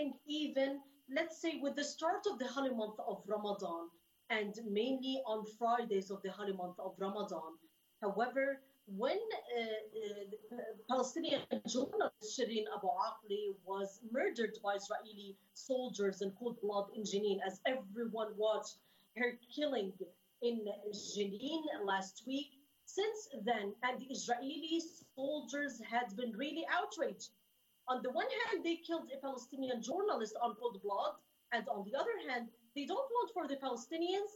even, let's say, with the start of the holy month of Ramadan, and mainly on Fridays of the holy month of Ramadan. However, when Palestinian journalist Shireen Abu Akleh was murdered by Israeli soldiers in cold blood in Jenin, as everyone watched her killing in Jenin last week, since then, and the Israeli soldiers had been really outraged. On the one hand, they killed a Palestinian journalist on cold blood, and on the other hand, they don't want for the Palestinians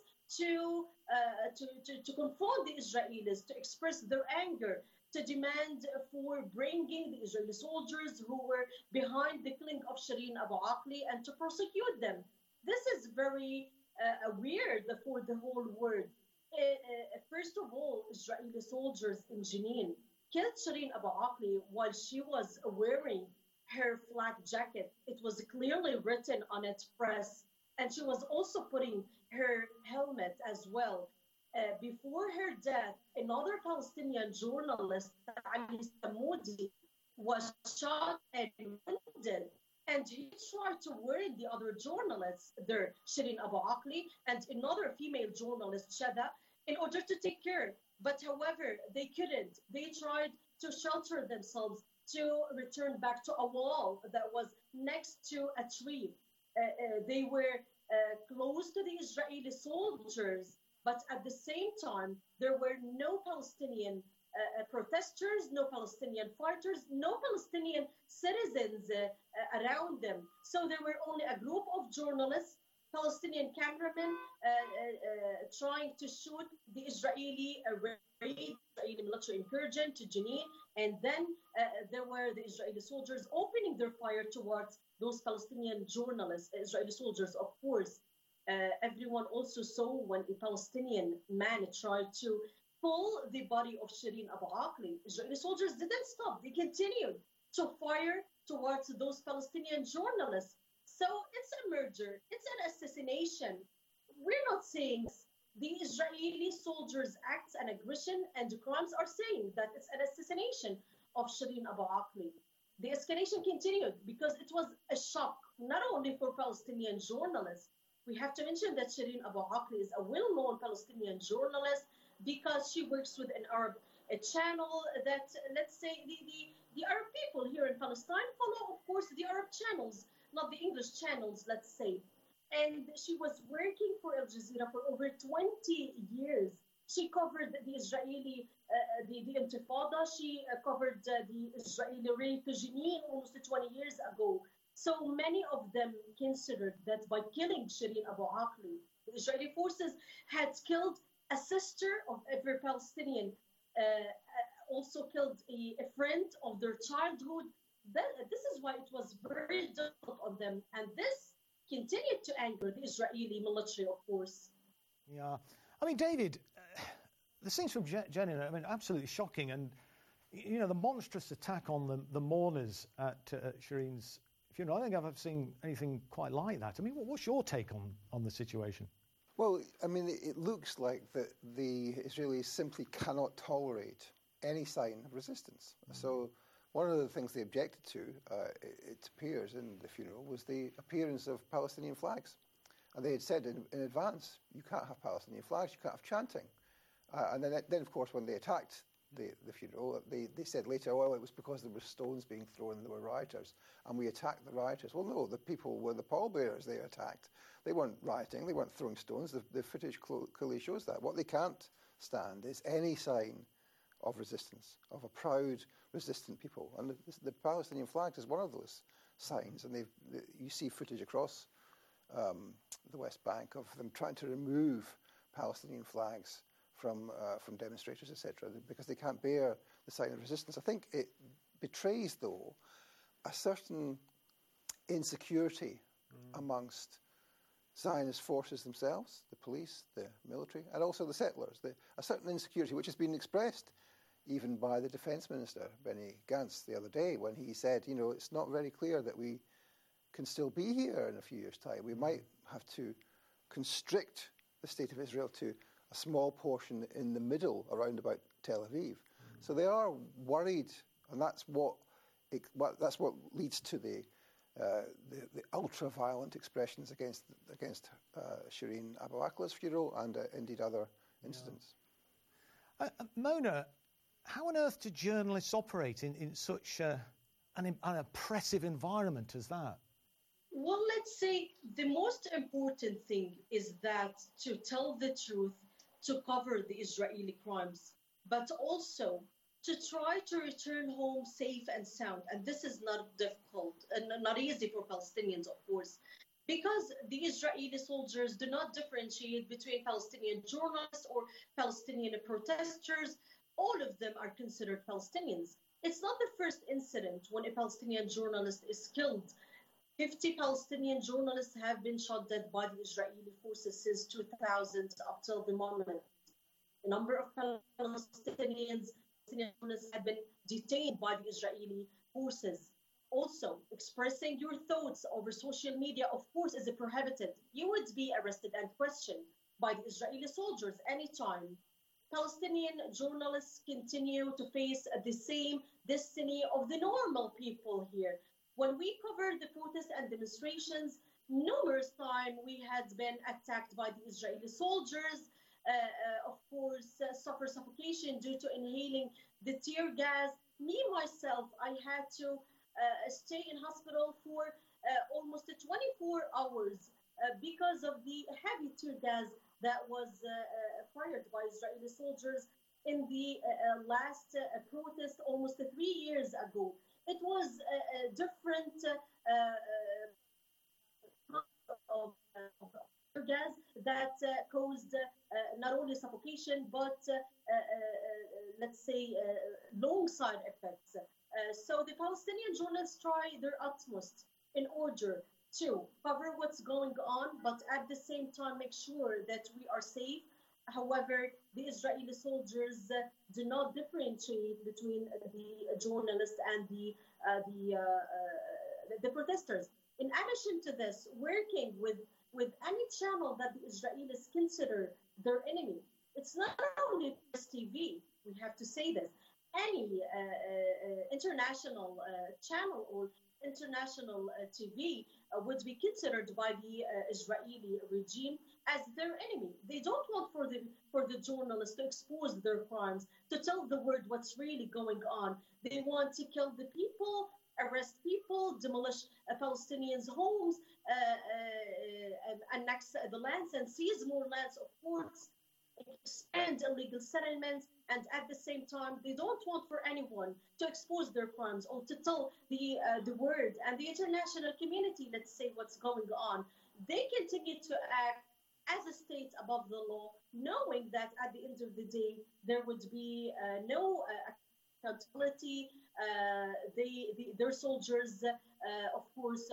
to confront the Israelis, to express their anger, to demand for bringing the Israeli soldiers who were behind the killing of Shireen Abu Akleh and to prosecute them. This is very weird for the whole world. First of all, Israeli soldiers in Jenin killed Shireen Abu Akleh while she was wearing her flak jacket. It was clearly written on its press, and she was also putting her helmet as well. Before her death, another Palestinian journalist, Ali Samoudi, was shot and wounded. And he tried to warn the other journalists there, Shireen Abu Akleh, and another female journalist, Shada, in order to take care. But however, they couldn't. They tried to shelter themselves, to return back to a wall that was next to a tree. They were close to the Israeli soldiers, but at the same time, there were no Palestinian protesters, no Palestinian fighters, no Palestinian citizens around them. So there were only a group of journalists, Palestinian cameramen trying to shoot the Israeli Israeli military incursion to Jenin, and then there were the Israeli soldiers opening their fire towards those Palestinian journalists, Israeli soldiers, of course. Everyone also saw when a Palestinian man tried to pull the body of Shireen Abu Akleh. Israeli soldiers didn't stop. They continued to fire towards those Palestinian journalists. So it's a murder. It's an assassination. We're not saying the Israeli soldiers' acts and aggression and crimes are saying that it's an assassination of Shireen Abu Akleh. The escalation continued because it was a shock, not only for Palestinian journalists. We have to mention that Shireen Abu Akleh is a well-known Palestinian journalist because she works with an Arab channel that, let's say, the Arab people here in Palestine follow, of course, the Arab channels, not the English channels, let's say. And she was working for Al Jazeera for over 20 years. She covered the Israeli, the Intifada. She covered the Israeli rape to Jenin almost 20 years ago. So many of them considered that by killing Shireen Abu Akleh, the Israeli forces had killed a sister of every Palestinian, also killed a friend of their childhood. This is why it was very difficult on them. And this continued to anger the Israeli military, of course. Yeah. I mean, David, the scenes from Jenin, I mean, absolutely shocking. And, you know, the monstrous attack on the mourners at Shireen's funeral, I don't think I've ever seen anything quite like that. I mean, what's your take on the situation? Well, I mean, it looks like that the Israelis simply cannot tolerate any sign of resistance. Mm-hmm. So one of the things they objected to, it appears in the funeral, was the appearance of Palestinian flags. And they had said in advance, you can't have Palestinian flags, you can't have chanting. And then, of course, when they attacked the funeral, they said later, well, it was because there were stones being thrown and there were rioters, and we attacked the rioters. Well, no, the people were the pallbearers they attacked. They weren't rioting, they weren't throwing stones. The footage clearly shows that. What they can't stand is any sign of resistance, of a proud, resistant people. And the Palestinian flag is one of those signs. And you see footage across the West Bank of them trying to remove Palestinian flags from demonstrators, etc., because they can't bear the sign of resistance. I think it betrays, though, a certain insecurity amongst Zionist forces themselves, the police, the military, and also the settlers. A certain insecurity which has been expressed even by the Defence Minister, Benny Gantz, the other day, when he said, you know, it's not very clear that we can still be here in a few years' time. We might have to constrict the State of Israel to a small portion in the middle, around about Tel Aviv. So they are worried, and that's what leads to the the ultra-violent expressions against Shireen Abu Akleh's funeral and indeed other incidents. Mona, how on earth do journalists operate in such an oppressive environment as that? Well, let's say the most important thing is that to tell the truth, to cover the Israeli crimes, but also to try to return home safe and sound. And this is not difficult and not easy for Palestinians, of course, because the Israeli soldiers do not differentiate between Palestinian journalists or Palestinian protesters. All of them are considered Palestinians. It's not the first incident when a Palestinian journalist is killed. 50 Palestinian journalists have been shot dead by the Israeli forces since 2000 up till the moment. A number of Palestinian journalists have been detained by the Israeli forces. Also, expressing your thoughts over social media, of course, is prohibited. You would be arrested and questioned by the Israeli soldiers anytime. Palestinian journalists continue to face the same destiny of the normal people here. When we covered the protests and demonstrations, numerous times we had been attacked by the Israeli soldiers, of course, suffer suffocation due to inhaling the tear gas. Me, myself, I had to stay in hospital for almost 24 hours because of the heavy tear gas that was fired by Israeli soldiers in the last protest almost 3 years ago. It was a different of gas that caused not only suffocation, but let's say long side effects. So the Palestinian journalists try their utmost in order to cover what's going on, but at the same time make sure that we are safe. However, the Israeli soldiers do not differentiate between the journalists and the protesters. In addition to this, working with any channel that the Israelis consider their enemy, it's not only Press TV, we have to say this, any international channel or international TV would be considered by the Israeli regime as their enemy. They don't want for the journalists to expose their crimes, to tell the world what's really going on. They want to kill the people, arrest people, demolish Palestinians' homes, annex the lands and seize more lands, of course, expand illegal settlements, and at the same time, they don't want for anyone to expose their crimes or to tell the world and the international community, let's say, what's going on. They continue to act as a state above the law, knowing that at the end of the day, there would be no accountability. Their soldiers, of course,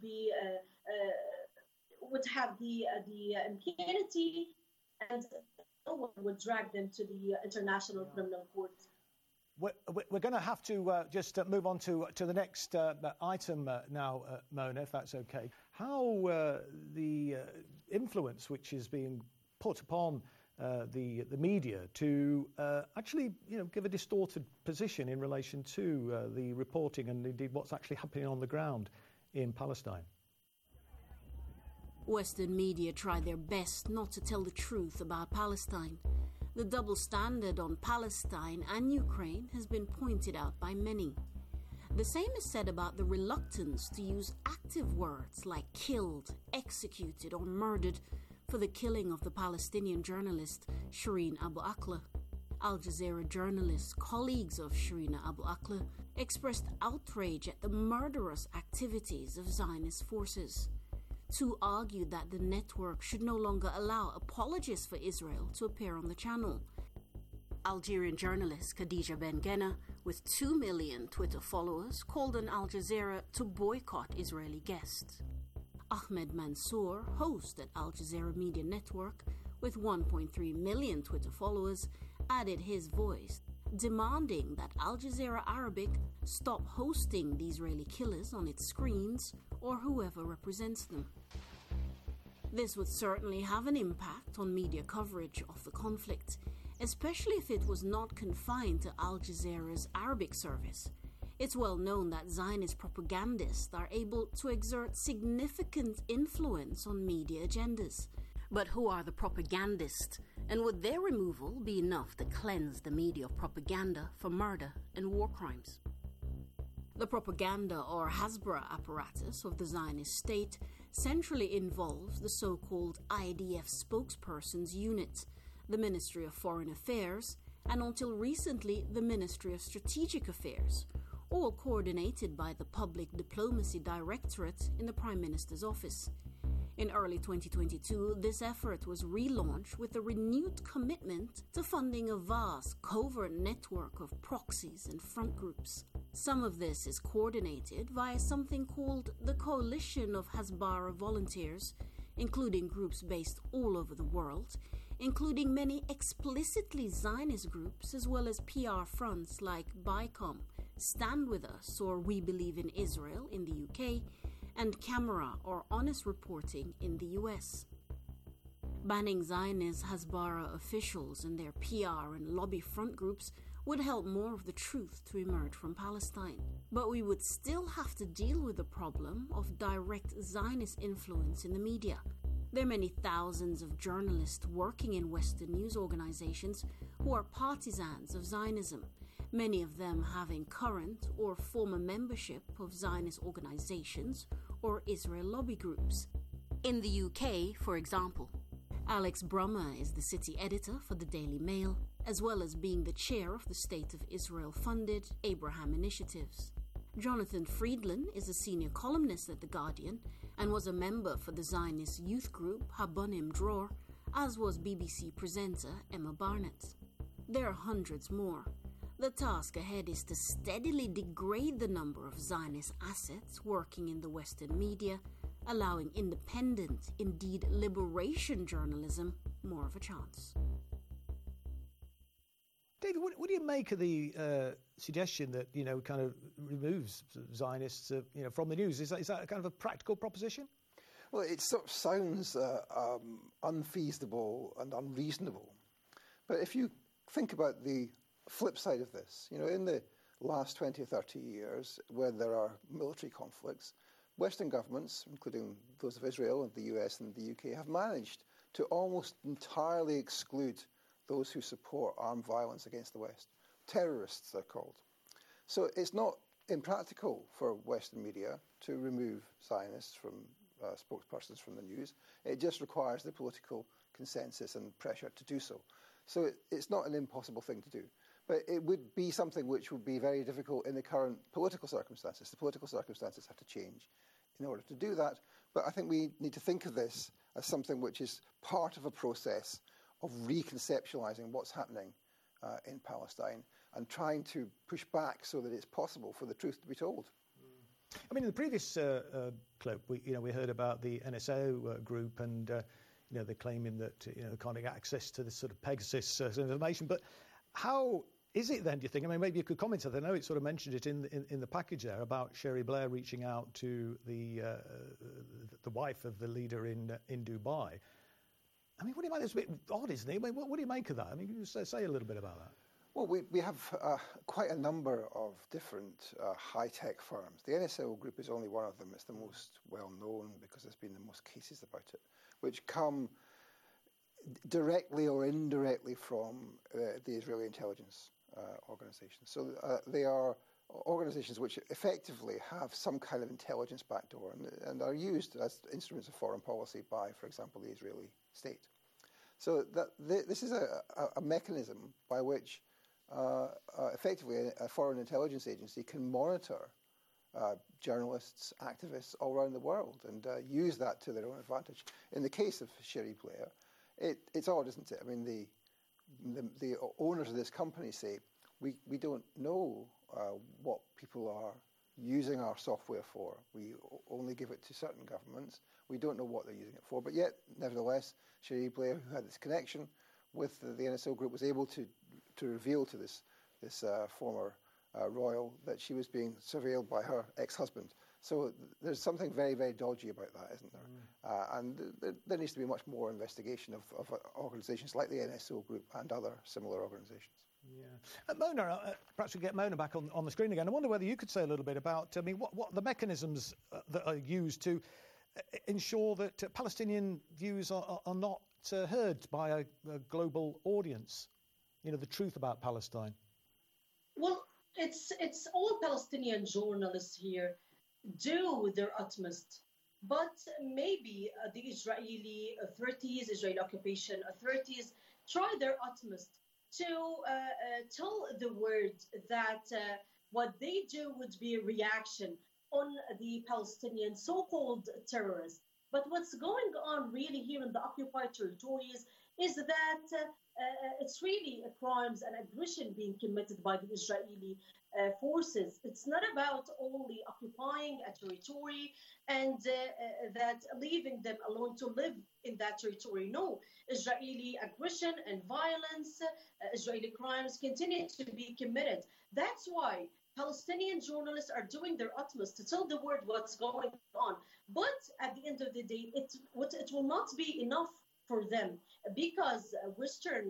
would have the impunity, and no one would drag them to the International Criminal Court. We're going to have to just move on to the next item now, Mona, if that's okay. How the influence which is being put upon the media to actually, give a distorted position in relation to the reporting and indeed what's actually happening on the ground in Palestine. Western media try their best not to tell the truth about Palestine. The double standard on Palestine and Ukraine has been pointed out by many. The same is said about the reluctance to use active words like killed, executed, or murdered for the killing of the Palestinian journalist Shireen Abu Akleh. Al Jazeera journalists, colleagues of Shireen Abu Akleh, expressed outrage at the murderous activities of Zionist forces. Two argued that the network should no longer allow apologists for Israel to appear on the channel. Algerian journalist Khadija Ben-Ghenna, with 2 million Twitter followers, called on Al Jazeera to boycott Israeli guests. Ahmed Mansour, host at Al Jazeera Media Network, with 1.3 million Twitter followers, added his voice, demanding that Al Jazeera Arabic stop hosting the Israeli killers on its screens or whoever represents them. This would certainly have an impact on media coverage of the conflict, especially if it was not confined to Al Jazeera's Arabic service. It's well known that Zionist propagandists are able to exert significant influence on media agendas. But who are the propagandists? And would their removal be enough to cleanse the media of propaganda for murder and war crimes? The propaganda or Hasbara apparatus of the Zionist state centrally involves the so-called IDF spokesperson's unit, the Ministry of Foreign Affairs, and until recently the Ministry of Strategic Affairs, all coordinated by the Public Diplomacy Directorate in the Prime Minister's office. In early 2022, this effort was relaunched with a renewed commitment to funding a vast, covert network of proxies and front groups. Some of this is coordinated via something called the Coalition of Hasbara Volunteers, including groups based all over the world, including many explicitly Zionist groups as well as PR fronts like BICOM, Stand With Us or We Believe in Israel in the UK, and Camera or Honest Reporting in the US. Banning Zionist Hasbara officials and their PR and lobby front groups would help more of the truth to emerge from Palestine. But we would still have to deal with the problem of direct Zionist influence in the media. There are many thousands of journalists working in Western news organizations who are partisans of Zionism, many of them having current or former membership of Zionist organizations or Israel lobby groups. In the UK, for example, Alex Brummer is the city editor for the Daily Mail, as well as being the chair of the State of Israel-funded Abraham Initiatives. Jonathan Friedland is a senior columnist at The Guardian and was a member for the Zionist youth group Habonim Dror, as was BBC presenter Emma Barnett. There are hundreds more. The task ahead is to steadily degrade the number of Zionist assets working in the Western media, allowing independent, indeed liberation journalism more of a chance. David, what do you make of the suggestion that, kind of removes Zionists, from the news? Is that kind of a practical proposition? Well, it sort of sounds unfeasible and unreasonable. But if you think about the flip side of this, in the last 20 or 30 years, where there are military conflicts, Western governments, including those of Israel and the US and the UK, have managed to almost entirely exclude those who support armed violence against the West. Terrorists, they're called. So it's not impractical for Western media to remove Zionists from spokespersons from the news. It just requires the political consensus and pressure to do so. So it's not an impossible thing to do. But it would be something which would be very difficult in the current political circumstances. The political circumstances have to change in order to do that. But I think we need to think of this as something which is part of a process of reconceptualizing what's happening in Palestine and trying to push back so that it's possible for the truth to be told. I mean, in the previous clip, we heard about the NSO group and they're claiming that they can't get access to this sort of Pegasus information. But how is it then, do you think? I mean, maybe you could comment on that. I know it sort of mentioned it in the package there about Cherie Blair reaching out to the wife of the leader in Dubai. I mean, what do you make? It's a bit odd, isn't it? I mean, what do you make of that? I mean, can you say a little bit about that? Well, we have quite a number of different high-tech firms. The NSO group is only one of them. It's the most well-known because there's been the most cases about it, which come directly or indirectly from the Israeli intelligence organization. So they are organizations which effectively have some kind of intelligence backdoor and are used as instruments of foreign policy by, for example, the Israeli state. So this is a mechanism by which effectively a foreign intelligence agency can monitor journalists, activists all around the world and use that to their own advantage. In the case of Cherie Blair, it's odd, isn't it? I mean, the owners of this company say, we don't know what people are using our software for. We only give it to certain governments. We don't know what they're using it for. But yet, nevertheless, Cherie Blair, who had this connection with the NSO group, was able to reveal to this former royal that she was being surveilled by her ex-husband. So there's something very, very dodgy about that, isn't there? And there needs to be much more investigation of organizations like the NSO group and other similar organizations. Yeah. Mona, perhaps we get Mona back on the screen again. I wonder whether you could say a little bit about, what the mechanisms that are used to ensure that Palestinian views are not heard by a global audience, the truth about Palestine. Well, it's all Palestinian journalists here do their utmost. But maybe the Israeli authorities, Israeli occupation authorities, try their utmost to tell the world that what they do would be a reaction on the Palestinian so-called terrorists. But what's going on really here in the occupied territories is that it's really crimes and aggression being committed by the Israeli forces. It's not about only occupying a territory and that leaving them alone to live in that territory. No, Israeli aggression and violence, Israeli crimes continue to be committed. That's why Palestinian journalists are doing their utmost to tell the world what's going on. But at the end of the day, it will not be enough for them because Western,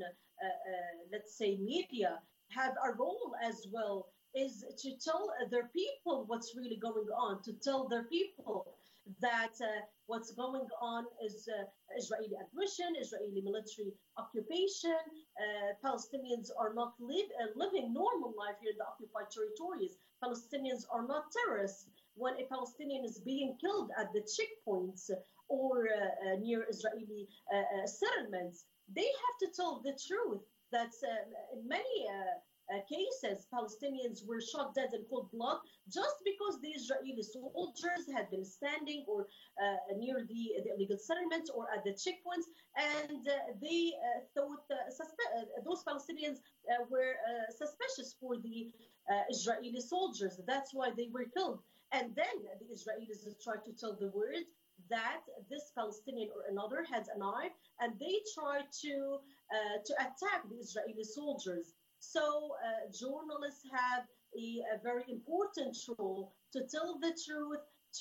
let's say, media have a role as well, is to tell their people what's really going on, to tell their people that what's going on is Israeli aggression, Israeli military occupation. Palestinians are not living normal life here in the occupied territories. Palestinians are not terrorists. When a Palestinian is being killed at the checkpoints or near Israeli settlements, they have to tell the truth. That's in many cases, Palestinians were shot dead in cold blood just because the Israeli soldiers had been standing or near the illegal settlements or at the checkpoints, and they thought those Palestinians were suspicious for the Israeli soldiers. That's why they were killed. And then the Israelis tried to tell the world that this Palestinian or another had a knife, and they tried to attack the Israeli soldiers. So journalists have a very important role to tell the truth,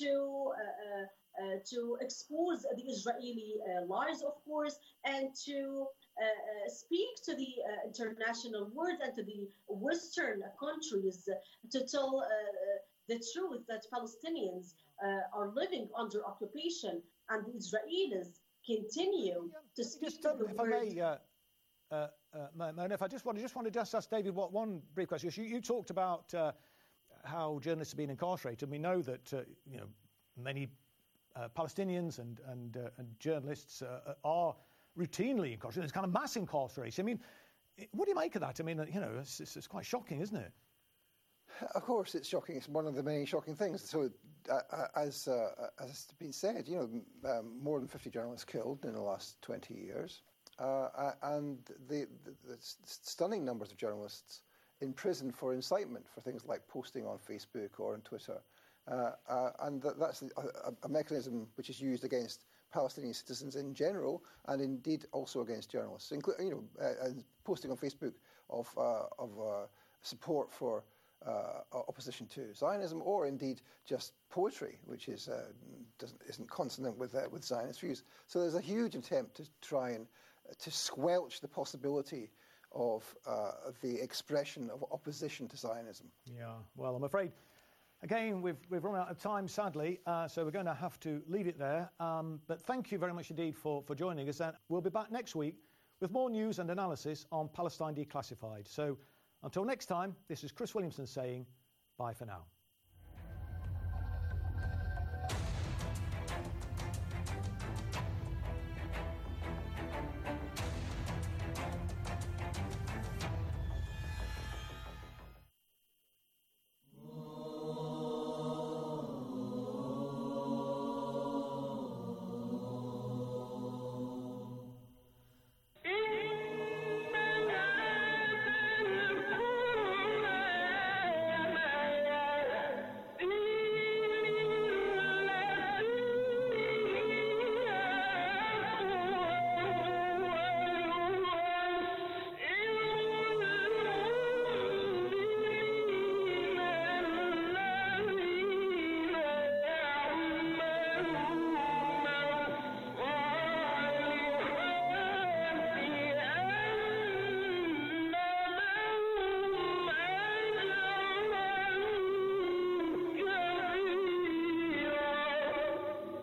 to expose the Israeli lies, of course, and to speak to the international world and to the Western countries to tell the truth that Palestinians are living under occupation and the Israelis continue to speak to the world. Mona, if I just want to ask David one brief question. You talked about how journalists have been incarcerated. We know that many Palestinians and journalists are routinely incarcerated. There's kind of mass incarceration. I mean, what do you make of that? I mean, it's quite shocking, isn't it? Of course, it's shocking. It's one of the many shocking things. So, as has been said, more than 50 journalists killed in the last 20 years. And the stunning numbers of journalists in prison for incitement, for things like posting on Facebook or on Twitter. And that's a mechanism which is used against Palestinian citizens in general, and indeed also against journalists, including posting on Facebook of support for opposition to Zionism, or indeed just poetry, which isn't consonant with Zionist views. So there's a huge attempt to try and to squelch the possibility of the expression of opposition to Zionism. Yeah, well, I'm afraid, again, we've run out of time, sadly, so we're going to have to leave it there. But thank you very much indeed for joining us. And we'll be back next week with more news and analysis on Palestine Declassified. So until next time, this is Chris Williamson saying bye for now.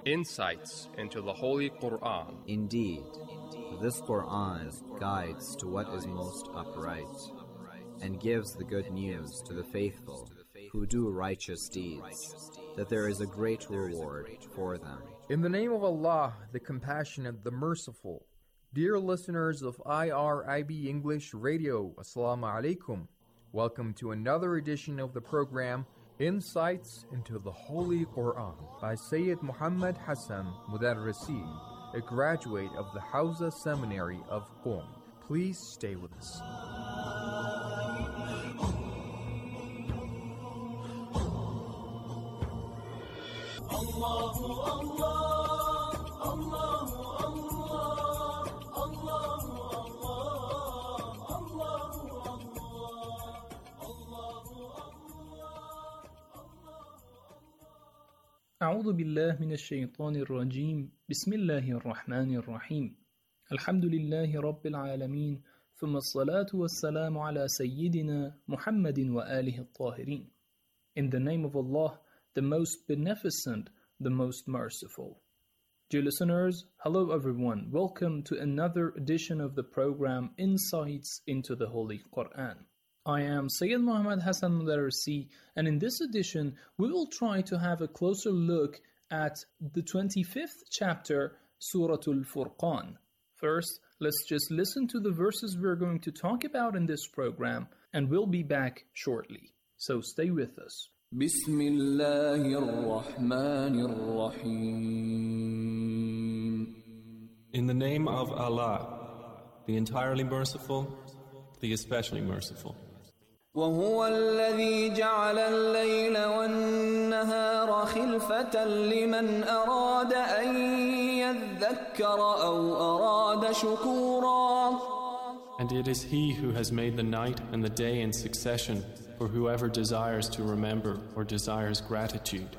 Insights into the Holy Quran. Indeed, this Quran is guides to what is most upright, and gives the good news to the faithful who do righteous deeds, that there is a great reward for them. In the name of Allah, the Compassionate, the Merciful. Dear listeners of IRIB English Radio, Assalamu alaikum. Welcome to another edition of the program Insights into the Holy Quran by Sayyid Muhammad Hassan Mudarrisi, a graduate of the Hawza Seminary of Qom. Please stay with us. أعوذ بالله من الشيطان الرجيم بسم الله الرحمن الرحيم الحمد لله رب العالمين ثم الصلاة والسلام على سيدنا محمد وآله الطاهرين. In the name of Allah, the most beneficent, the most merciful. Dear listeners, hello everyone. Welcome to another edition of the program Insights into the Holy Quran. I am Sayyid Muhammad Hassan Mudarrisi, and in this edition we will try to have a closer look at the 25th chapter, Surah Al-Furqan. First, let's just listen to the verses we're going to talk about in this program, and we'll be back shortly. So stay with us. Bismillahir-Rahmanir-Rahim. In the name of Allah, the entirely merciful, the especially merciful. وهو الذي جعل الليل والنهار خلفة لمن أراد أن يذكر أو أراد شكورا. And it is He who has made the night and the day in succession for whoever desires to remember or desires gratitude.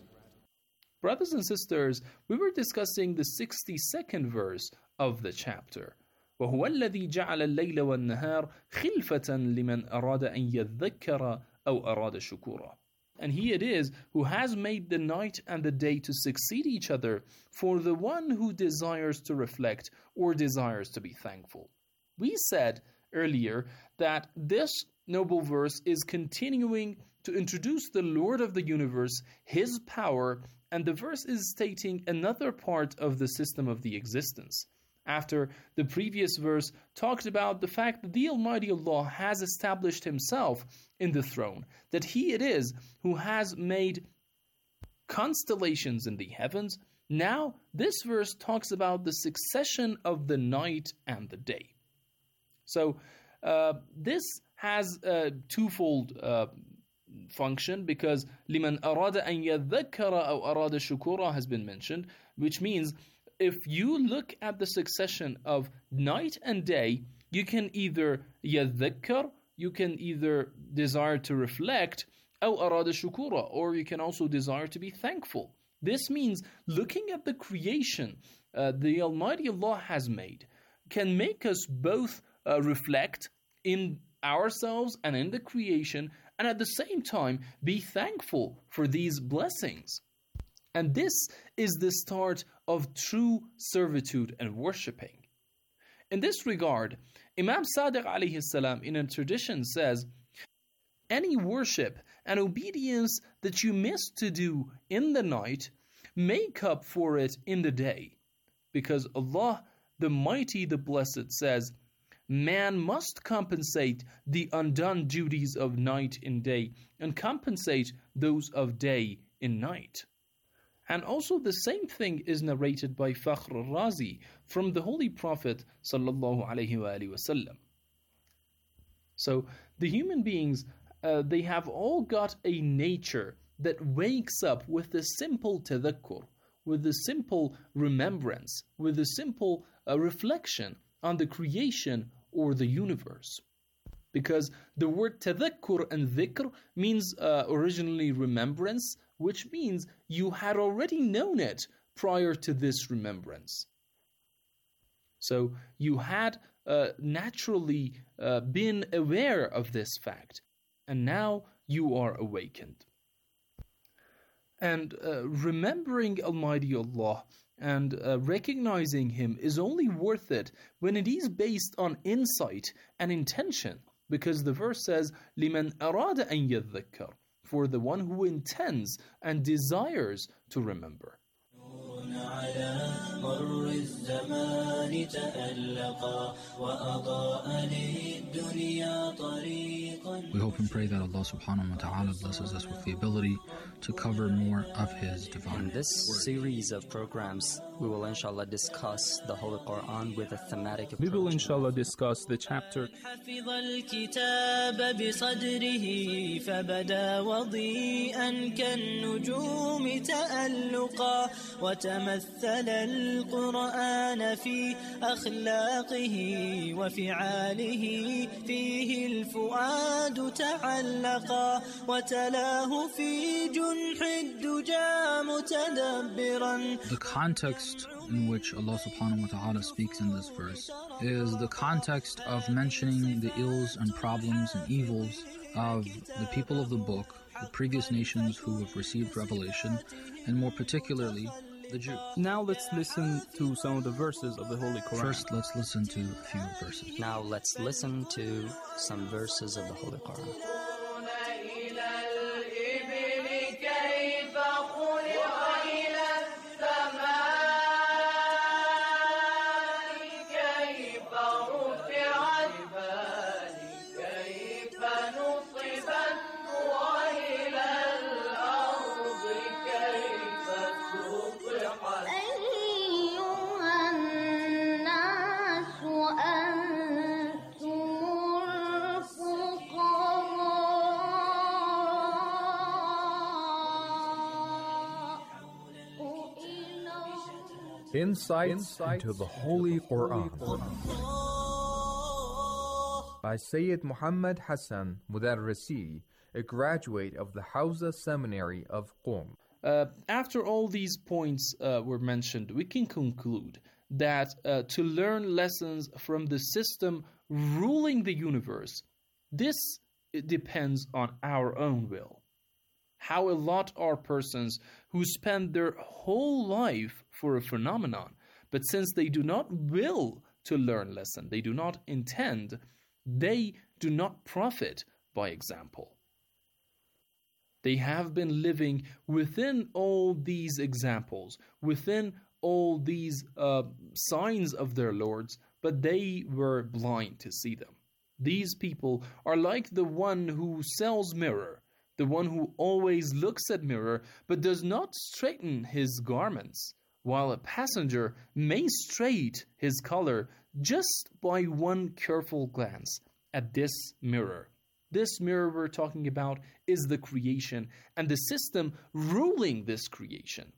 Brothers and sisters, we were discussing the 62nd verse of the chapter. وهو الذي جعل الليل والنهار خلفة لمن أراد أن يذكر أو أراد شكورا. And He it is who has made the night and the day to succeed each other for the one who desires to reflect or desires to be thankful. We said earlier that this noble verse is continuing to introduce the Lord of the universe, His power, and the verse is stating another part of the system of the existence. After the previous verse talked about the fact that the Almighty Allah has established Himself in the throne, that He it is who has made constellations in the heavens, now this verse talks about the succession of the night and the day. So this has a twofold function, because لِمَنْ أَرَادَ أَنْ يَذَّكَّرَ أَوْ أَرَادَ شُكُورًا has been mentioned, which means if you look at the succession of night and day, you can either yadhakkar, you can either desire to reflect, أو أراد شكورا, or you can also desire to be thankful. This means looking at the creation the Almighty Allah has made can make us both reflect in ourselves and in the creation, and at the same time be thankful for these blessings. And this is the start of true servitude and worshipping. In this regard, Imam Sadiq alayhi salam in a tradition says, any worship and obedience that you miss to do in the night, make up for it in the day. Because Allah, the Mighty, the Blessed, says, man must compensate the undone duties of night in day, and compensate those of day in night. And also the same thing is narrated by Fakhr al-Razi from the Holy Prophet sallallahu alaihi wasallam. So the human beings, they have all got a nature that wakes up with the simple tadhakkur, with the simple remembrance, with the simple reflection on the creation or the universe. Because the word tadhakkur and dhikr means originally remembrance, which means you had already known it prior to this remembrance. So you had naturally been aware of this fact, and now you are awakened. And remembering Almighty Allah and recognizing Him is only worth it when it is based on insight and intention. Because the verse says, لِمَنْ أَرَادَ أَنْ يَذَّكَّرْ, for the one who intends and desires to remember. We hope and pray that Allah subhanahu wa ta'ala blesses us with the ability to cover more of His divine. In this series of programs, we will inshallah discuss the Holy Quran with a thematic approach. We will inshallah discuss the chapter حفظ الكتاب بصدره فبدا وضيئا كالنجوم تألقا وتمثل القرآن في أخلاقه وفعاله فيه الفؤاد تعلقا وتلاه في جنح الدجى متدبرا. The context in which Allah subhanahu wa ta'ala speaks in this verse is the context of mentioning the ills and problems and evils of the people of the book, the previous nations who have received revelation, and more particularly the Jews. Now let's listen to some of the verses of the Holy Quran. First, let's listen to a few verses. Now let's listen to some verses of the Holy Quran. Insights into the Holy Quran by Sayyid Muhammad Hassan Mudarrisi, a graduate of the Hawza Seminary of Qom. After all these points were mentioned, we can conclude that to learn lessons from the system ruling the universe, this depends on our own will. How a lot are persons who spend their whole life for a phenomenon, but since they do not will to learn lesson, they do not intend, they do not profit by example. They have been living within all these examples, within all these signs of their lords, but they were blind to see them. These people are like the one who sells mirror, the one who always looks at mirror but does not straighten his garments, while a passenger may straighten his color just by one careful glance at this mirror. This mirror we're talking about is the creation and the system ruling this creation.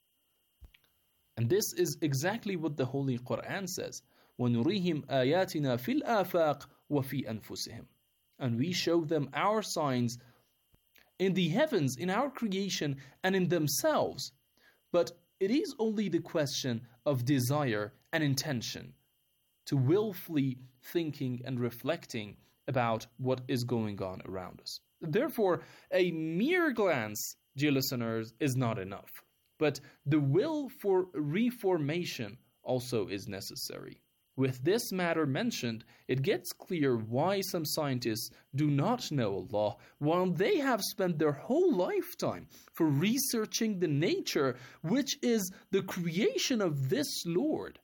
And this is exactly what the Holy Quran says. وَنُرِيهِمْ آيَاتِنَا فِي الْآفَاقِ وَفِي أَنفُسِهِمْ. And we show them our signs in the heavens, in our creation, and in themselves. But it is only the question of desire and intention, to willfully thinking and reflecting about what is going on around us. Therefore, a mere glance, dear listeners, is not enough. But the will for reformation also is necessary. With this matter mentioned, it gets clear why some scientists do not know Allah, while they have spent their whole lifetime for researching the nature which is the creation of this Lord.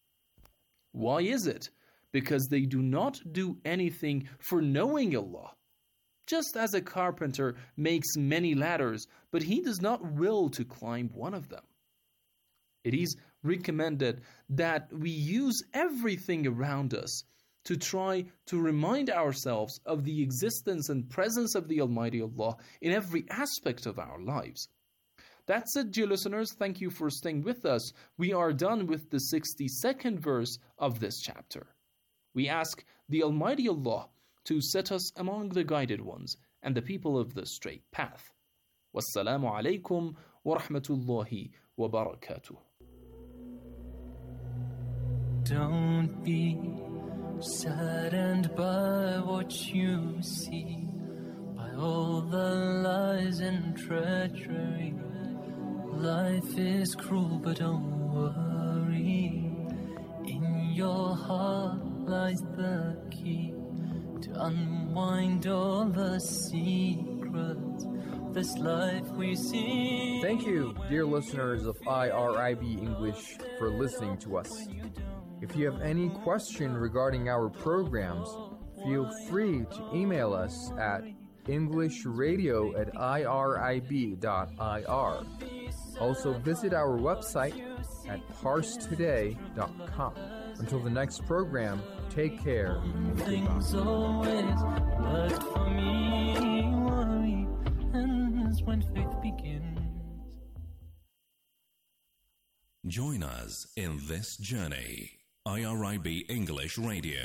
Why is it? Because they do not do anything for knowing Allah. Just as a carpenter makes many ladders, but he does not will to climb one of them. It is recommended that we use everything around us to try to remind ourselves of the existence and presence of the Almighty Allah in every aspect of our lives. That's it, dear listeners. Thank you for staying with us. We are done with the 62nd verse of this chapter. We ask the Almighty Allah to set us among the guided ones and the people of the straight path. Wassalamu alaikum wa rahmatullahi wa barakatuh. Don't be saddened by what you see, by all the lies and treachery. life is cruel, but don't worry. In your heart lies the key to unwind all the secrets of this life we see. Thank you, dear listeners of IRIB English, for listening to us. If you have any question regarding our programs, feel free to email us at englishradio@irib.ir. Also visit our website at parstoday.com. Until the next program, take care. Things always worked for me. Worry ends when faith begins. Join us in this journey. IRIB English Radio.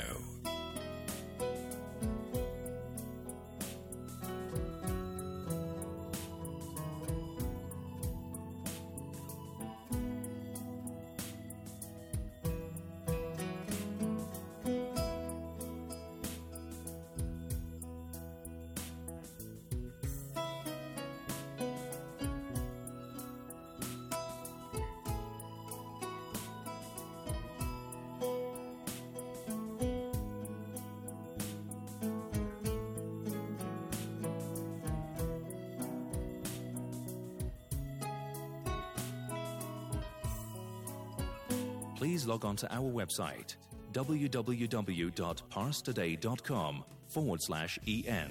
Please log on to our website, www.parstoday.com/en.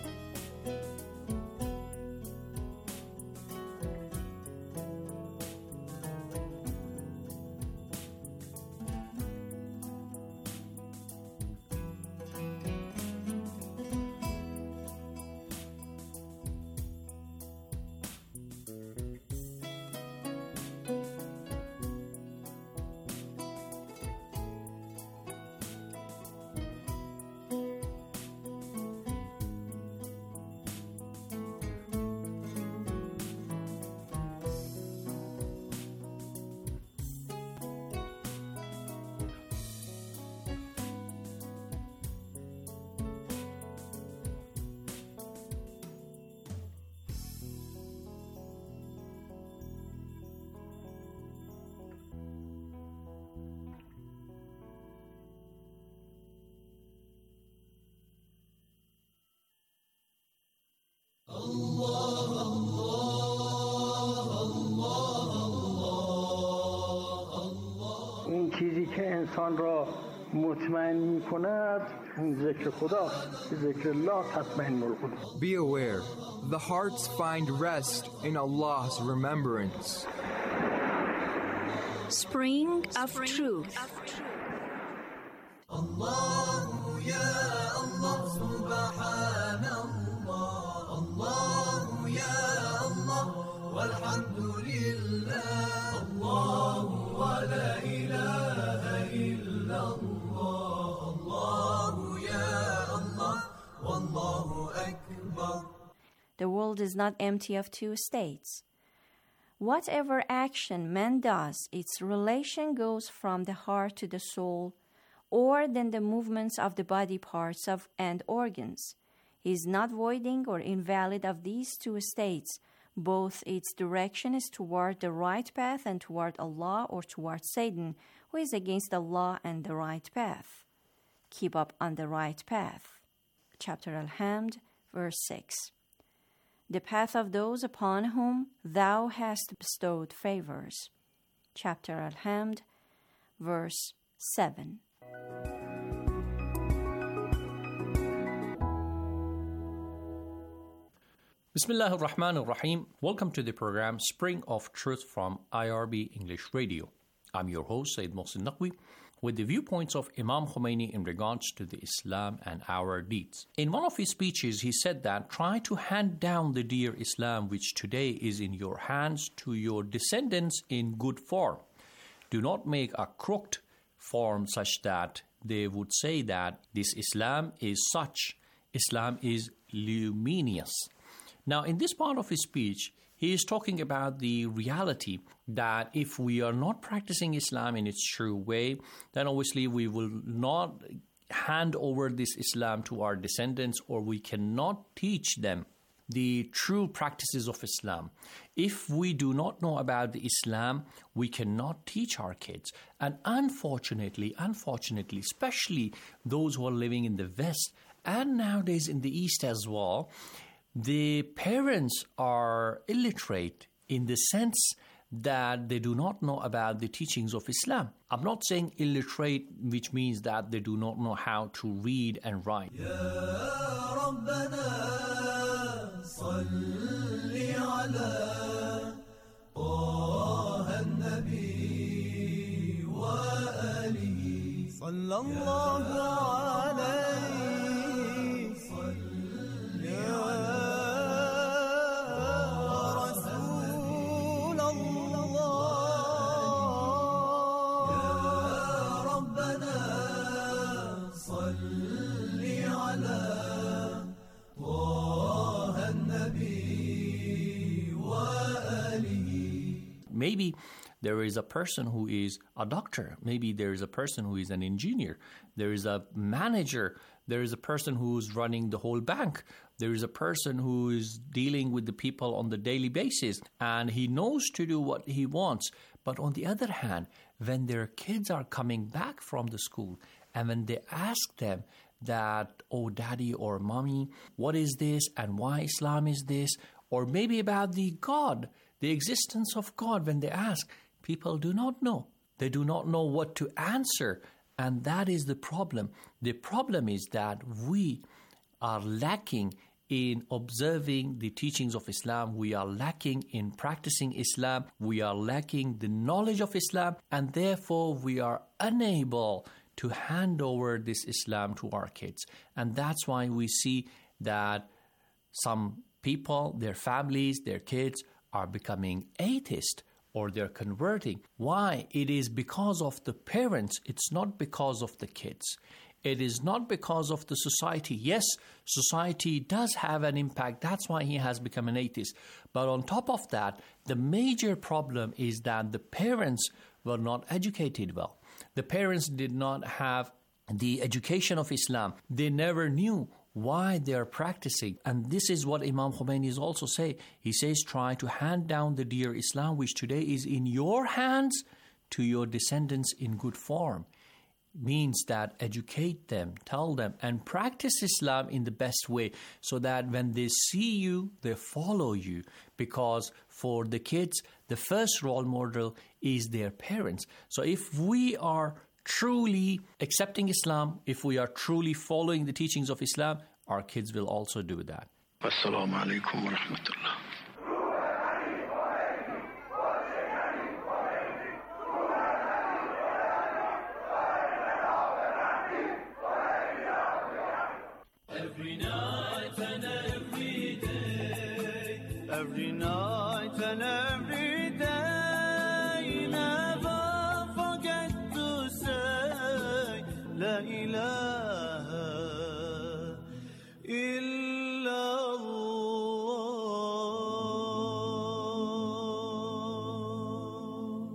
اون چیزی که انسان را مطمئن می کند اون ذکر خداست. ذکر الله تطمئن القلوب. Be aware, the hearts find rest in Allah's remembrance. Spring of Truth. الله يا الله سبحان الله الله يا الله والحمد لله الله ولا إله إلا الله الله يا الله والله أكبر. The world is not empty of two states. Whatever action man does, its relation goes from the heart to the soul, or than the movements of the body parts and organs. He is not voiding or invalid of these two states. Both its direction is toward the right path and toward Allah or toward Satan, who is against Allah and the right path. Keep up on the right path. Chapter Al-Hamd, verse 6. The path of those upon whom thou hast bestowed favors. Chapter Al-Hamd, verse 7. Bismillah ar-Rahman ar-Rahim. Welcome to the program Spring of Truth from IRB English Radio. I'm your host, Sayyid Mohsin Naqvi, with the viewpoints of Imam Khomeini in regards to the Islam and our deeds. In one of his speeches, he said that try to hand down the dear Islam which today is in your hands to your descendants in good form. Do not make a crooked form such that they would say that this Islam is such. Islam is luminous. Now, in this part of his speech, he is talking about the reality that if we are not practicing Islam in its true way, then obviously we will not hand over this Islam to our descendants, or we cannot teach them the true practices of Islam. If we do not know about the Islam, we cannot teach our kids. And unfortunately, especially those who are living in the West and nowadays in the East as well, the parents are illiterate in the sense that they do not know about the teachings of Islam. I'm not saying illiterate, which means that they do not know how to read and write. Maybe there is a person who is a doctor. Maybe there is a person who is an engineer. There is a manager. There is a person who's running the whole bank. There is a person who is dealing with the people on the daily basis, and he knows to do what he wants. But on the other hand, when their kids are coming back from the school and when they ask them that, oh, daddy or mommy, what is this and why Islam is this? Or maybe about the God, the existence of God, when they ask, people do not know. They do not know what to answer. And that is the problem. The problem is that we are lacking in observing the teachings of Islam. We are lacking in practicing Islam. We are lacking the knowledge of Islam. And therefore, we are unable to hand over this Islam to our kids. And that's why we see that some people, their families, their kids are becoming atheist or they're converting. Why? It is because of the parents. It's not because of the kids. It is not because of the society. Yes, society does have an impact. That's why he has become an atheist. But on top of that, the major problem is that the parents were not educated well. The parents did not have the education of Islam. They never knew why they are practicing. And this is what Imam Khomeini is also saying. He says, try to hand down the dear Islam, which today is in your hands, to your descendants in good form. Means that educate them, tell them, and practice Islam in the best way so that when they see you, they follow you. Because for the kids, the first role model is their parents. So if we are truly accepting Islam, if we are truly following the teachings of Islam, our kids will also do that. Assalamu alaikum wa rahmatullah. Every night and every day, every night and every day, never forget to say La ilaha illallah.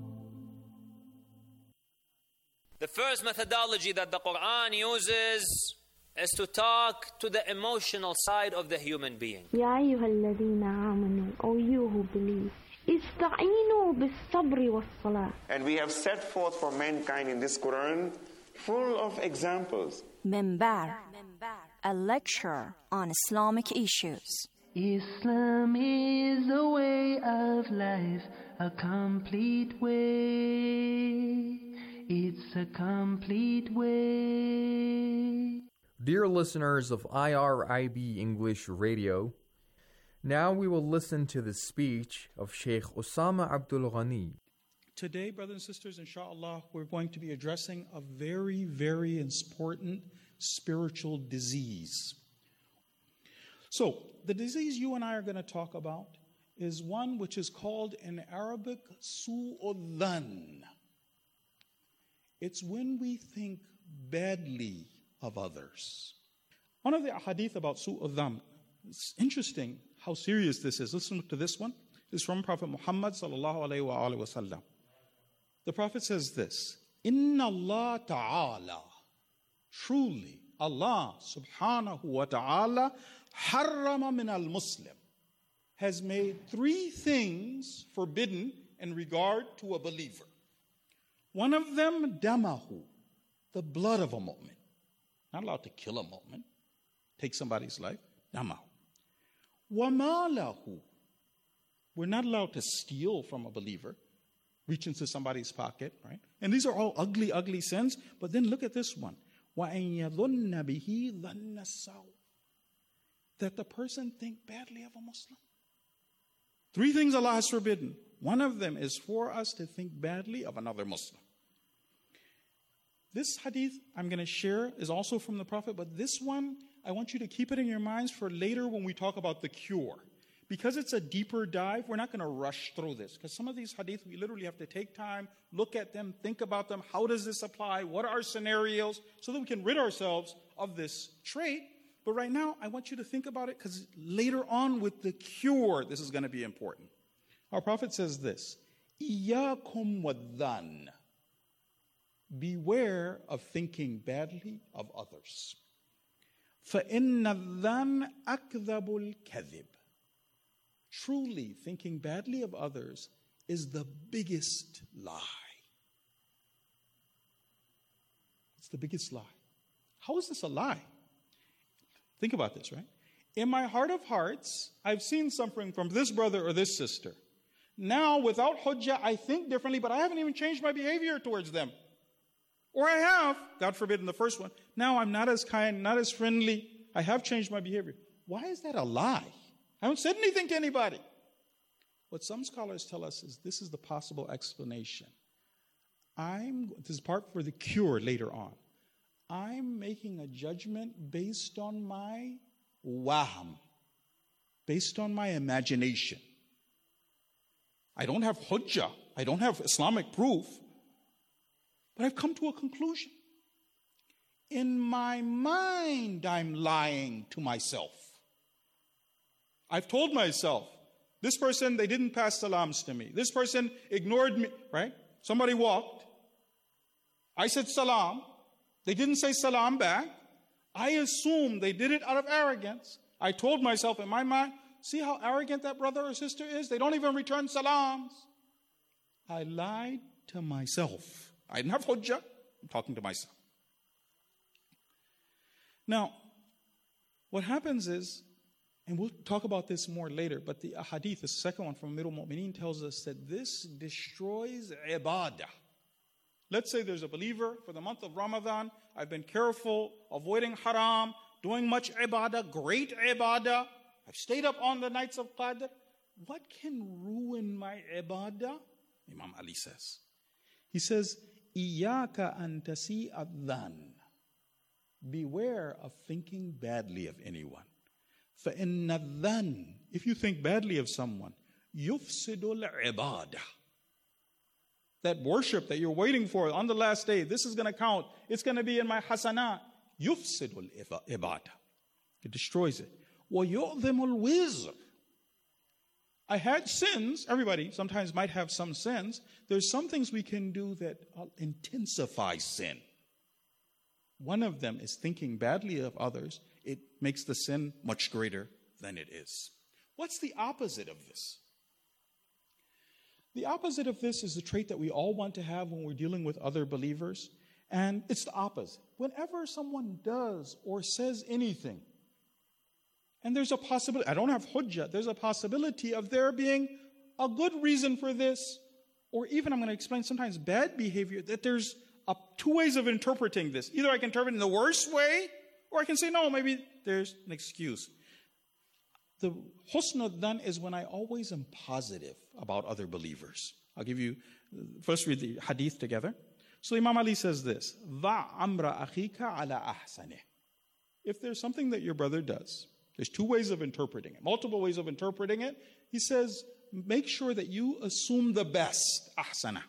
The first methodology that the Quran uses is to talk to the emotional side of the human being. يا أيها الذين آمنوا, O you who believe, استعينوا بالصبر والصلاة. And we have set forth for mankind in this Quran full of examples. Minbar, a lecture on Islamic issues. Islam is a way of life, a complete way. It's a complete way. Dear listeners of IRIB English Radio, now we will listen to the speech of Sheikh Osama Abdul Ghani. Today, brothers and sisters, inshallah, we're going to be addressing a very, very important spiritual disease. So, the disease you and I are going to talk about is one which is called in Arabic su'ud dhann. It's when we think badly of others. One of the hadith about su'ud dhann, it's interesting how serious this is. Listen to this one. This is from Prophet Muhammad sallallahu alayhi wa alihi wa sallam. The Prophet says this, Inna Allah ta'ala, truly Allah subhanahu wa ta'ala, harrama min al-Muslim, has made 3 things forbidden in regard to a believer. One of them, damahu, the blood of a mu'min. Not allowed to kill a mu'min, take somebody's life, damahu. Wa malahu, we're not allowed to steal from a believer, reach into somebody's pocket, right? And these are all ugly, ugly sins. But then look at this one. وَأَن يَظُنَّ بِهِ ظَنَّ السَّوْءِ, that the person think badly of a Muslim. 3 things Allah has forbidden. One of them is for us to think badly of another Muslim. This hadith I'm going to share is also from the Prophet, but this one, I want you to keep it in your minds for later when we talk about the cure. Because it's a deeper dive, we're not going to rush through this. Because some of these hadith, we literally have to take time, look at them, think about them. How does this apply? What are our scenarios? So that we can rid ourselves of this trait. But right now, I want you to think about it, because later on with the cure, this is going to be important. Our Prophet says this, إِيَّاكُمْ وَالظَّنَّ, beware of thinking badly of others. فَإِنَّ الظَّنَّ أَكْذَبُ الْكَذِبِ, truly thinking badly of others is the biggest lie. It's the biggest lie. How is this a lie? Think about this, right? In my heart of hearts, I've seen suffering from this brother or this sister. Now, without hujjah, I think differently, but I haven't even changed my behavior towards them. Or I have, God forbid, in the first one. Now I'm not as kind, not as friendly. I have changed my behavior. Why is that a lie? I haven't said anything to anybody. What some scholars tell us is this is the possible explanation. This is part for the cure later on. I'm making a judgment based on my wahm, based on my imagination. I don't have hujjah, I don't have Islamic proof, but I've come to a conclusion. In my mind, I'm lying to myself. I've told myself, this person, they didn't pass salams to me. This person ignored me, right? Somebody walked. I said salam. They didn't say salam back. I assumed they did it out of arrogance. I told myself in my mind, see how arrogant that brother or sister is? They don't even return salams. I lied to myself. I didn't have hujjah. I'm talking to myself. Now, what happens is, and we'll talk about this more later, but the hadith, the second one from Amirul Mu'mineen, tells us that this destroys ibadah. Let's say there's a believer for the month of Ramadan. I've been careful, avoiding haram, doing much ibadah, great ibadah. I've stayed up on the nights of Qadr. What can ruin my ibadah? Imam Ali says. He says, Iyaka an tasi adhan. Beware of thinking badly of anyone. فَإِنَّ الظَّنَّ, if you think badly of someone, يُفْسِدُ الْعِبَادَةِ, that worship that you're waiting for on the last day, this is going to count. It's going to be in my hasanat. يُفْسِدُ الْعِبَادَةِ. It destroys it. وَيُعْظِمُ الْوِزْرِ. I had sins. Everybody sometimes might have some sins. There's some things we can do that intensify sin. One of them is thinking badly of others. It makes the sin much greater than it is. What's the opposite of this? The opposite of this is the trait that we all want to have when we're dealing with other believers. And it's the opposite. Whenever someone does or says anything, and there's a possibility, I don't have hujjah, there's a possibility of there being a good reason for this, or even, I'm going to explain, sometimes bad behavior, that there's two ways of interpreting this. Either I can interpret it in the worst way, or I can say, no, maybe there's an excuse. The husn al-dhan is when I always am positive about other believers. I'll give you, first read the hadith together. So Imam Ali says this, ضَعْ أَمْرَ أَخِيكَ عَلَى أَحْسَنِهِ. If there's something that your brother does, there's two ways of interpreting it, multiple ways of interpreting it. He says, make sure that you assume the best, أحسنه.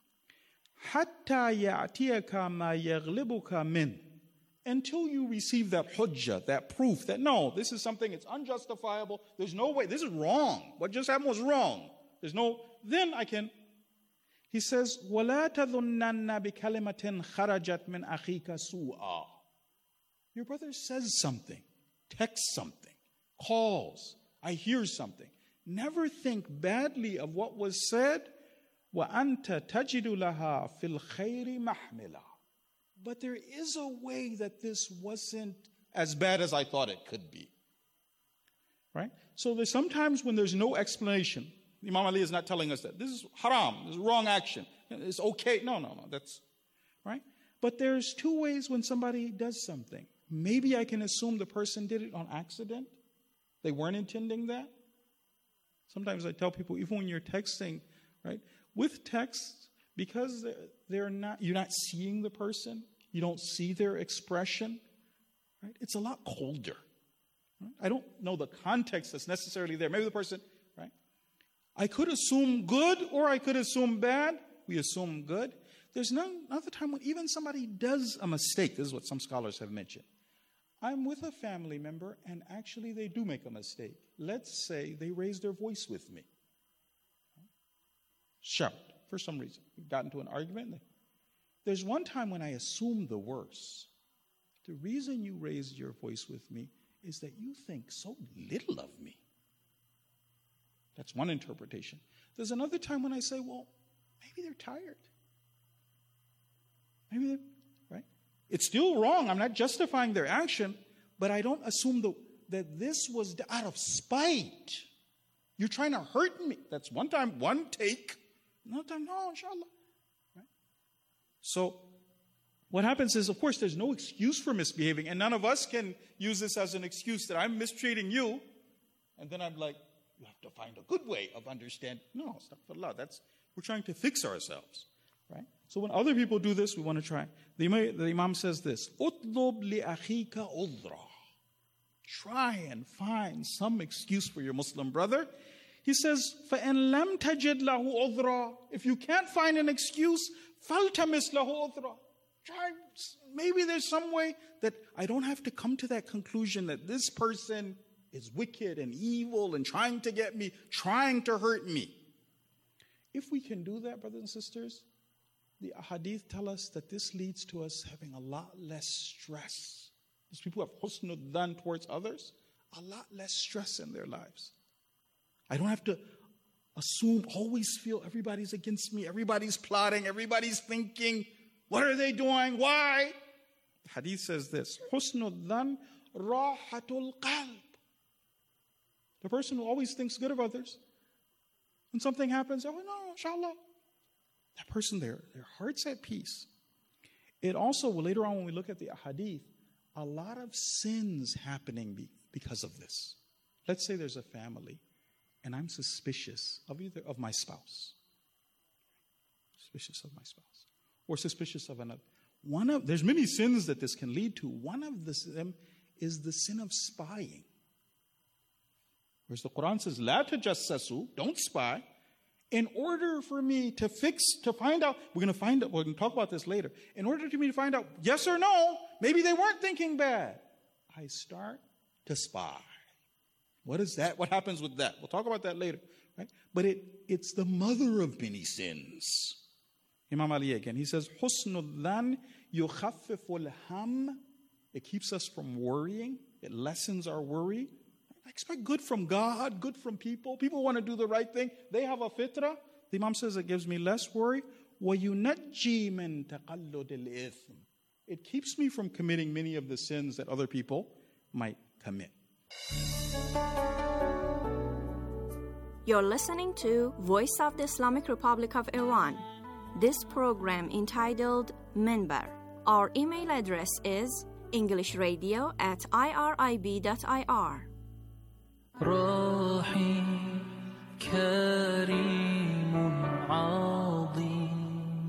حَتَّى يَعْتِيَكَ مَا يَغْلِبُكَ مِنْ, until you receive that hujjah, that proof that no, this is something, it's unjustifiable, there's no way, this is wrong. What just happened was wrong. Then I can, he says, وَلَا تَظُنَّنَّ بِكَلِمَةٍ خَرَجَتْ مِنْ أَخِيكَ سُوءًا. Your brother says something, texts something, calls, I hear something. Never think badly of what was said. وَأَنْتَ تَجِدُ لَهَا فِي الْخَيْرِ مَحْمِلًا. But there is a way that this wasn't as bad as I thought it could be. Right? So there's sometimes when there's no explanation, Imam Ali is not telling us that. This is haram, this is wrong action. It's okay. No, that's right. But there's two ways when somebody does something. Maybe I can assume the person did it on accident. They weren't intending that. Sometimes I tell people, even when you're texting, right? With text, because you're not seeing the person, you don't see their expression, right? It's a lot colder. Right? I don't know the context that's necessarily there. Maybe the person, right? I could assume good or I could assume bad. We assume good. There's another time when even somebody does a mistake. This is what some scholars have mentioned. I'm with a family member and actually they do make a mistake. Let's say they raise their voice with me. Shout for some reason. We got into an argument. There's one time when I assumed the worst. The reason you raised your voice with me is that you think so little of me. That's one interpretation. There's another time when I say, well, maybe they're tired. Maybe they're, right? It's still wrong. I'm not justifying their action, but I don't assume that this was out of spite. You're trying to hurt me. That's one time, one take. Another time, no, inshallah. Right? So what happens is, of course, there's no excuse for misbehaving, and none of us can use this as an excuse that I'm mistreating you, and then I'm like, you have to find a good way of understanding. No, astaghfirullah. We're trying to fix ourselves. Right? So when other people do this, we want to try. The Imam says this, "Utlub li akhika udra." Try and find some excuse for your Muslim brother. He says, فَإِن لَمْ تَجِدْ لَهُ عُذْرًا. If you can't find an excuse, فَالْتَمِسْ لَهُ عُذْرًا. Try, maybe there's some way that I don't have to come to that conclusion that this person is wicked and evil and trying to get me, trying to hurt me. If we can do that, brothers and sisters, the ahadith tell us that this leads to us having a lot less stress. Those people who have husnud dhan towards others, a lot less stress in their lives. I don't have to assume, always feel everybody's against me, everybody's plotting, everybody's thinking, what are they doing? Why? The hadith says this, husnud dhan rahatul qalb. The person who always thinks good of others, when something happens, oh no, inshallah. That person, their heart's at peace. It also, later on when we look at the hadith, a lot of sins happening because of this. Let's say there's a family and I'm suspicious of my spouse. Suspicious of my spouse. Or suspicious of another. There's many sins that this can lead to. One of them is the sin of spying. Whereas the Quran says, "La tajassasu," don't spy. In order for me to find out, we're going to talk about this later. In order for me to find out, yes or no, maybe they weren't thinking bad, I start to spy. What is that? What happens with that? We'll talk about that later. Right? But it's the mother of many sins. Imam Ali again, he says, "Husnul dhan yukhaffiful ham." It keeps us from worrying. It lessens our worry. I expect good from God, good from people. People want to do the right thing. They have a fitrah. The Imam says it gives me less worry. وَيُنَجِّي مِن تَقَلُّدِ الْإِثْمِ. It keeps me from committing many of the sins that other people might commit. You're listening to Voice of the Islamic Republic of Iran. This program entitled Minbar. Our email address is englishradio@irib.ir. راحي كريم عظيم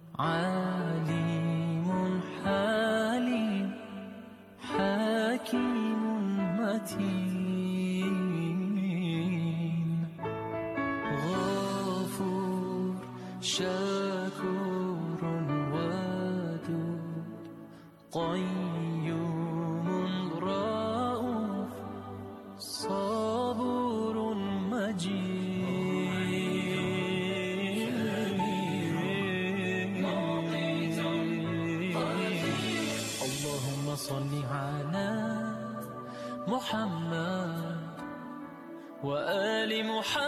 عليم حليم حكيم متين غفور شكور ودود قيوم رؤوف صبور مجيد اللهم صل على محمد وآل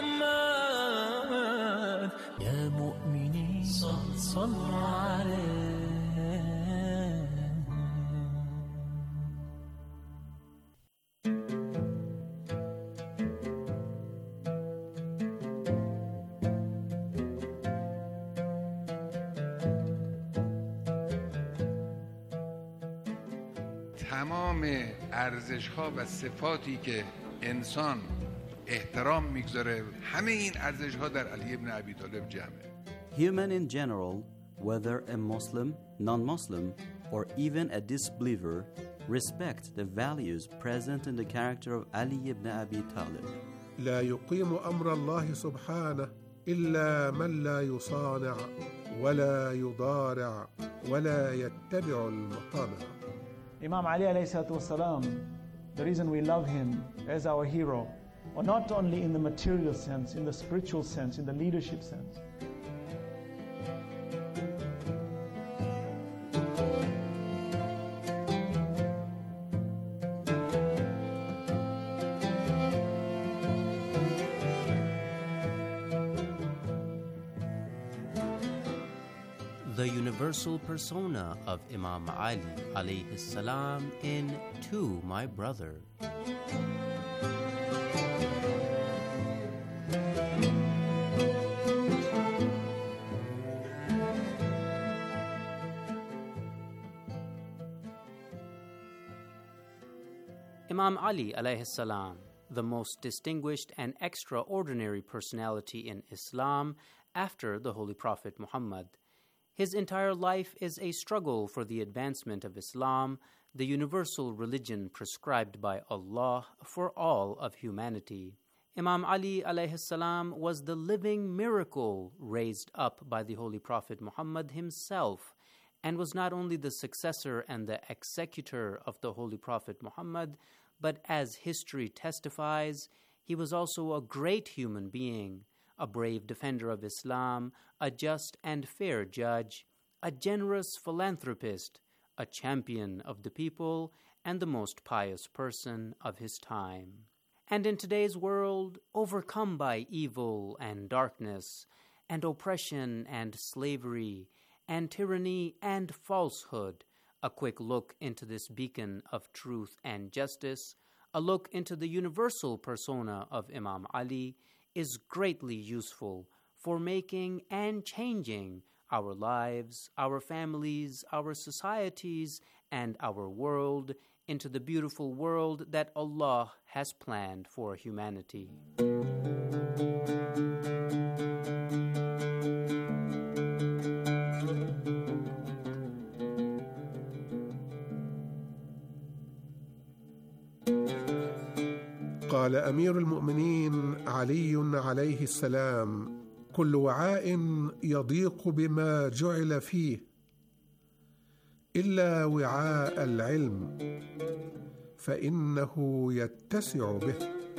محمد يا مؤمنين صلوا عليه. تمام ارزش‌ها و صفاتی که انسان احترام میگذاره همه این ارزش‌ها در علی ابن ابی طالب جمعه. Human in general, whether a Muslim, non-Muslim, or even a disbeliever, respect the values present in the character of Ali ibn Abi Talib. لا يقيم أمر الله سبحانه إلا من لا يصانع ولا يضارع ولا يتبع المطامع. Imam Ali alayhi salatu wasalam, the reason we love him as our hero, or not only in the material sense, in the spiritual sense, in the leadership sense. The universal persona of Imam Ali alayhi salam in To My Brother. Imam Ali alayhi salam, the most distinguished and extraordinary personality in Islam after the Holy Prophet Muhammad. His entire life is a struggle for the advancement of Islam, the universal religion prescribed by Allah for all of humanity. Imam Ali alayhi salam was the living miracle raised up by the Holy Prophet Muhammad himself, and was not only the successor and the executor of the Holy Prophet Muhammad, but as history testifies, he was also a great human being, a brave defender of Islam, a just and fair judge, a generous philanthropist, a champion of the people, and the most pious person of his time. And in today's world, overcome by evil and darkness, and oppression and slavery, and tyranny and falsehood, a quick look into this beacon of truth and justice, a look into the universal persona of Imam Ali, is greatly useful for making and changing our lives, our families, our societies, and our world into the beautiful world that Allah has planned for humanity. قال أمير المؤمنين علي عليه السلام: كل وعاء يضيق بما جعل فيه إلا وعاء العلم فإنه يتسع به.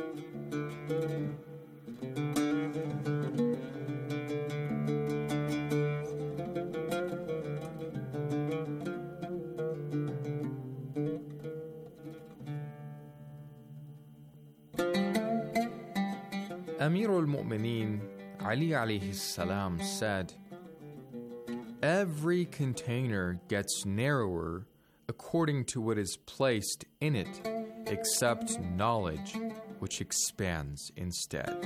Amir al-Mu'mineen Ali alayhi salam said, "Every container gets narrower according to what is placed in it, except knowledge, which expands instead."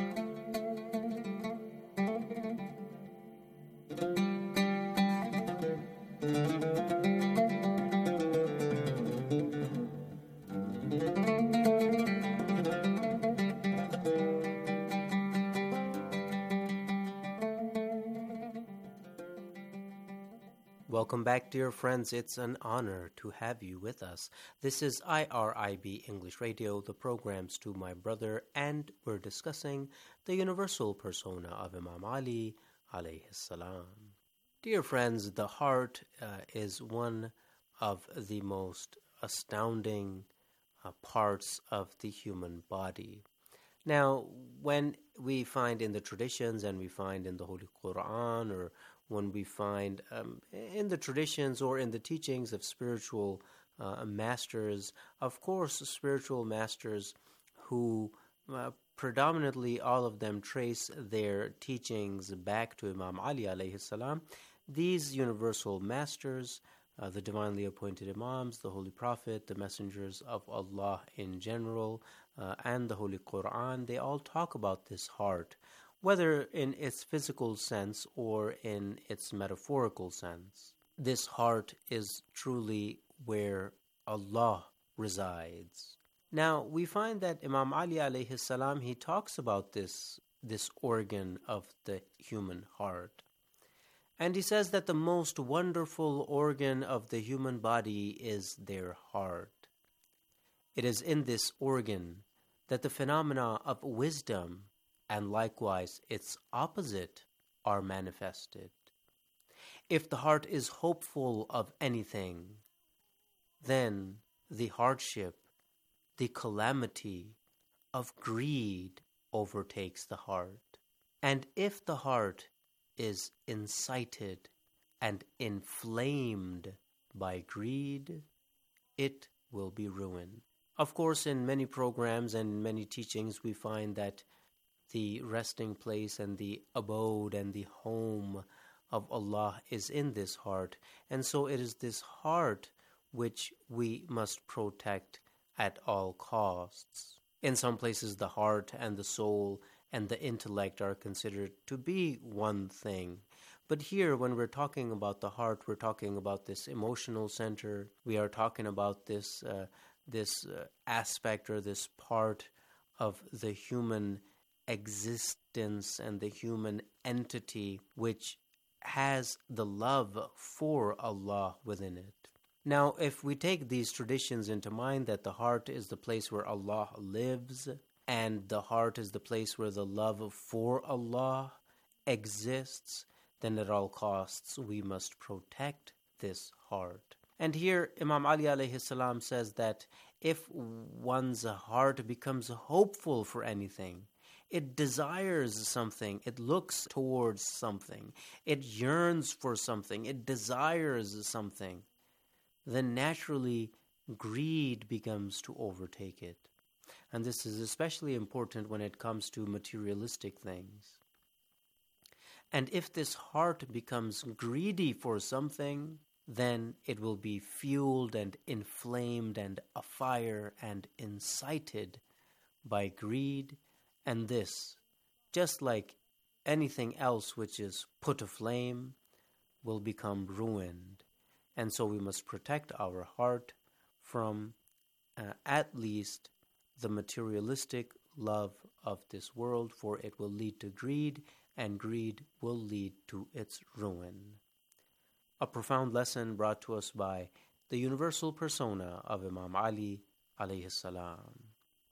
Welcome back, dear friends. It's an honor to have you with us. This is IRIB English Radio, the programs To My Brother, and we're discussing the universal persona of Imam Ali alayhi salam. Dear friends, the heart is one of the most astounding parts of the human body. Now, when we find in the traditions and we find in the Holy Quran, or when we find in the traditions or in the teachings of spiritual masters, of course, spiritual masters who predominantly all of them trace their teachings back to Imam Ali alayhi salam. These universal masters, the divinely appointed Imams, the Holy Prophet, the messengers of Allah in general, and the Holy Quran, they all talk about this heart, whether in its physical sense or in its metaphorical sense. This heart is truly where Allah resides. Now, we find that Imam Ali alayhi salam, he talks about this organ of the human heart. And he says that the most wonderful organ of the human body is their heart. It is in this organ that the phenomena of wisdom and likewise its opposite are manifested. If the heart is hopeful of anything, then the hardship, the calamity of greed overtakes the heart. And if the heart is incited and inflamed by greed, it will be ruined. Of course, in many programs and many teachings, we find that the resting place and the abode and the home of Allah is in this heart. And so it is this heart which we must protect at all costs. In some places, the heart and the soul and the intellect are considered to be one thing. But here, when we're talking about the heart, we're talking about this emotional center. We are talking about this aspect or this part of the human existence and the human entity which has the love for Allah within it. Now, if we take these traditions into mind, that the heart is the place where Allah lives, and the heart is the place where the love for Allah exists, then at all costs we must protect this heart. And here Imam Ali alayhi salam says that if one's heart becomes hopeful for anything, it desires something, it looks towards something, it yearns for something, it desires something, then naturally greed begins to overtake it. And this is especially important when it comes to materialistic things. And if this heart becomes greedy for something, then it will be fueled and inflamed and afire and incited by greed. And this, just like anything else which is put aflame, will become ruined. And so we must protect our heart from at least the materialistic love of this world, for it will lead to greed, and greed will lead to its ruin. A profound lesson brought to us by the universal persona of Imam Ali alayhi salam.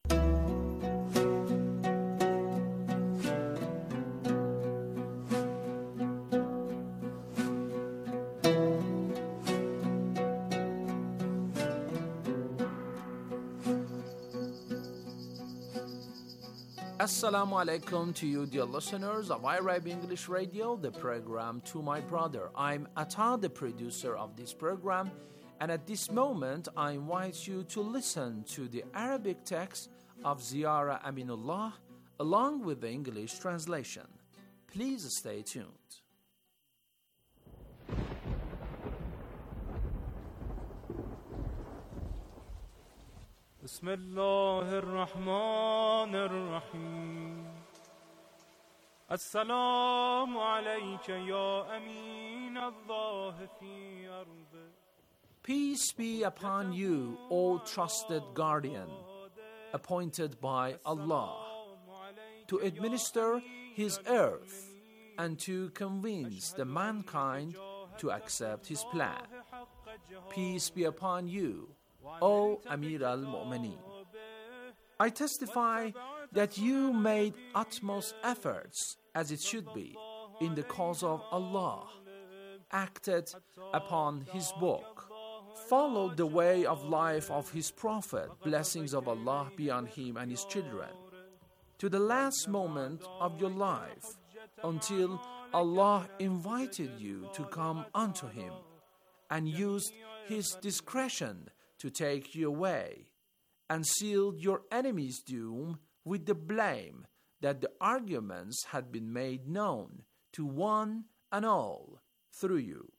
Assalamu alaikum to you, dear listeners of iRib English Radio, the program To My Brother. I'm Atta, the producer of this program, and at this moment I invite you to listen to the Arabic text of Ziyara Aminullah along with the English translation. Please stay tuned. بسم الله الرحمن الرحيم السلام عليك يا أمين الله في أرضه. Peace be upon you, O trusted guardian, appointed by Allah, to administer His earth and to convince the mankind to accept His plan. Peace be upon you, O Amir al-Mu'mineen. I testify that you made utmost efforts, as it should be, in the cause of Allah, acted upon His book, followed the way of life of His Prophet, blessings of Allah be on him and his children, to the last moment of your life, until Allah invited you to come unto Him, and used His discretion to take you away, and sealed your enemy's doom with the blame that the arguments had been made known to one and all through you.